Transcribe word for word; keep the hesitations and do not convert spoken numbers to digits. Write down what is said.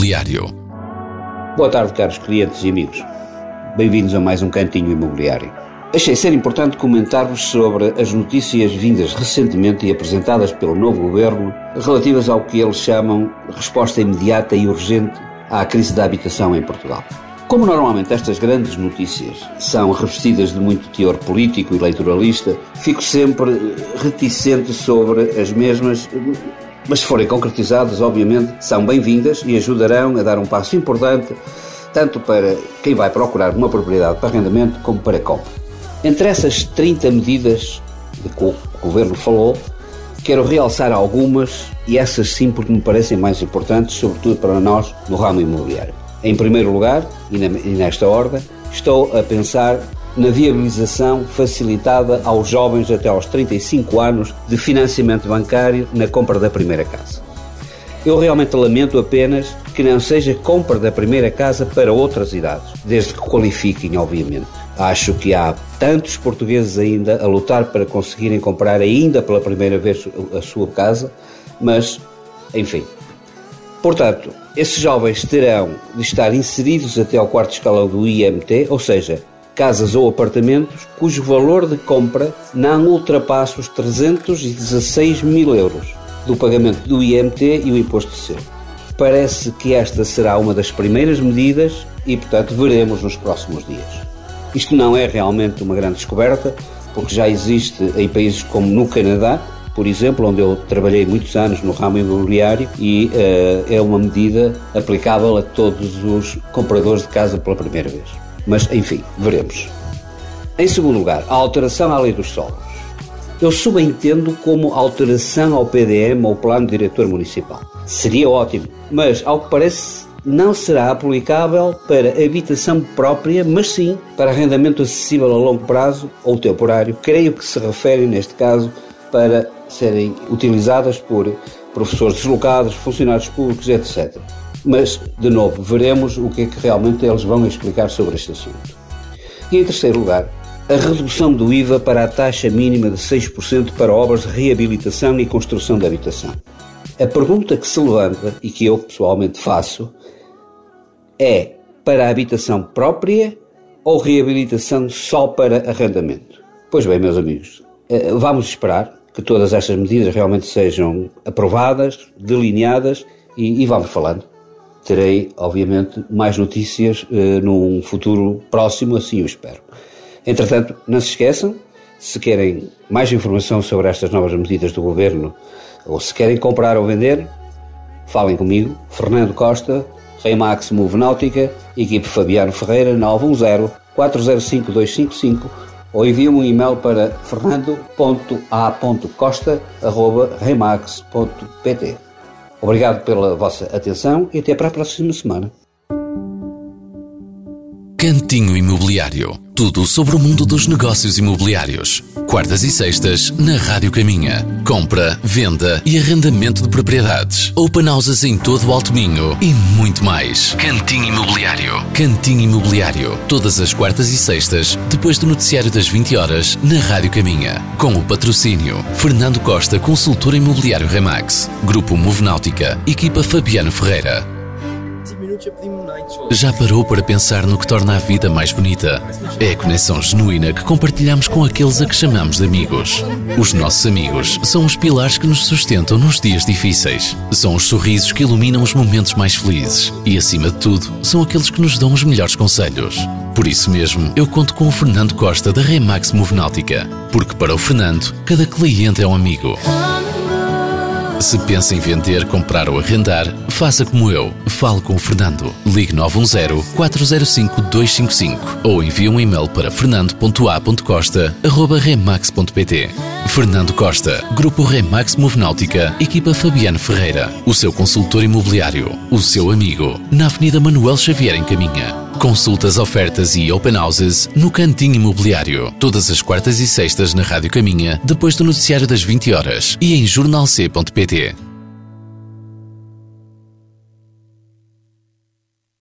Imobiliário. Boa tarde, caros clientes e amigos. Bem-vindos a mais um Cantinho Imobiliário. Achei ser importante comentar-vos sobre as notícias vindas recentemente e apresentadas pelo novo governo relativas ao que eles chamam resposta imediata e urgente à crise da habitação em Portugal. Como normalmente estas grandes notícias são revestidas de muito teor político e eleitoralista, fico sempre reticente sobre as mesmas, mas se forem concretizadas, obviamente, são bem-vindas e ajudarão a dar um passo importante, tanto para quem vai procurar uma propriedade para arrendamento como para compra. Entre essas trinta medidas de que o Governo falou, quero realçar algumas, e essas sim porque me parecem mais importantes, sobretudo para nós no ramo imobiliário. Em primeiro lugar, e nesta ordem, estou a pensar na viabilização facilitada aos jovens até aos trinta e cinco anos de financiamento bancário na compra da primeira casa. Eu realmente lamento apenas que não seja compra da primeira casa para outras idades, desde que qualifiquem, obviamente. Acho que há tantos portugueses ainda a lutar para conseguirem comprar ainda pela primeira vez a sua casa, mas, enfim. Portanto, esses jovens terão de estar inseridos até ao quarto escalão do I M T, ou seja, casas ou apartamentos cujo valor de compra não ultrapasse os trezentos e dezasseis mil euros do pagamento do I M T e o imposto de selo. Parece que esta será uma das primeiras medidas e, portanto, veremos nos próximos dias. Isto não é realmente uma grande descoberta, porque já existe em países como no Canadá, por exemplo, onde eu trabalhei muitos anos no ramo imobiliário, e uh, é uma medida aplicável a todos os compradores de casa pela primeira vez. Mas, enfim, veremos. Em segundo lugar, a alteração à lei dos solos. Eu subentendo como alteração ao P D M ou Plano Diretor Municipal. Seria ótimo, mas, ao que parece, não será aplicável para habitação própria, mas sim para arrendamento acessível a longo prazo ou temporário. Creio que se refere, neste caso, para serem utilizadas por professores deslocados, funcionários públicos, etcétera. Mas, de novo, veremos o que é que realmente eles vão explicar sobre este assunto. E, em terceiro lugar, a redução do I V A para a taxa mínima de seis por cento para obras de reabilitação e construção de habitação. A pergunta que se levanta, e que eu pessoalmente faço, é para a habitação própria ou reabilitação só para arrendamento? Pois bem, meus amigos, vamos esperar que todas estas medidas realmente sejam aprovadas, delineadas e, e vamos falando. Terei, obviamente, mais notícias eh, num futuro próximo, assim eu espero. Entretanto, não se esqueçam, se querem mais informação sobre estas novas medidas do Governo, ou se querem comprar ou vender, falem comigo, Fernando Costa, Remax Move Náutica, equipe Fabiano Ferreira, nove um zero, quatro zero cinco, dois cinco cinco, ou enviem um e-mail para fernando ponto a ponto costa arroba remax ponto pt. Obrigado pela vossa atenção e até para a próxima semana. Cantinho Imobiliário. Tudo sobre o mundo dos negócios imobiliários. Quartas e sextas, na Rádio Caminha. Compra, venda e arrendamento de propriedades. Open houses em todo o Alto Minho e muito mais. Cantinho Imobiliário. Cantinho Imobiliário. Todas as quartas e sextas, depois do noticiário das vinte horas, na Rádio Caminha. Com o patrocínio Fernando Costa, consultor imobiliário Remax. Grupo Move Náutica. Equipa Fabiano Ferreira. Já parou para pensar no que torna a vida mais bonita? É a conexão genuína que compartilhamos com aqueles a que chamamos de amigos. Os nossos amigos são os pilares que nos sustentam nos dias difíceis. São os sorrisos que iluminam os momentos mais felizes. E, acima de tudo, são aqueles que nos dão os melhores conselhos. Por isso mesmo, eu conto com o Fernando Costa da Remax Move Náutica. Porque para o Fernando, cada cliente é um amigo. Se pensa em vender, comprar ou arrendar, faça como eu. Fale com o Fernando. Ligue nove um zero, quatro zero cinco, dois cinco cinco ou envie um e-mail para fernando ponto a ponto costa arroba remax ponto pt. Fernando Costa, Grupo Remax Move Náutica, equipa Fabiano Ferreira. O seu consultor imobiliário, o seu amigo, na Avenida Manuel Xavier em Caminha. Consultas, ofertas e open houses no Cantinho Imobiliário. Todas as quartas e sextas na Rádio Caminha, depois do noticiário das vinte horas e em jornal c ponto pt.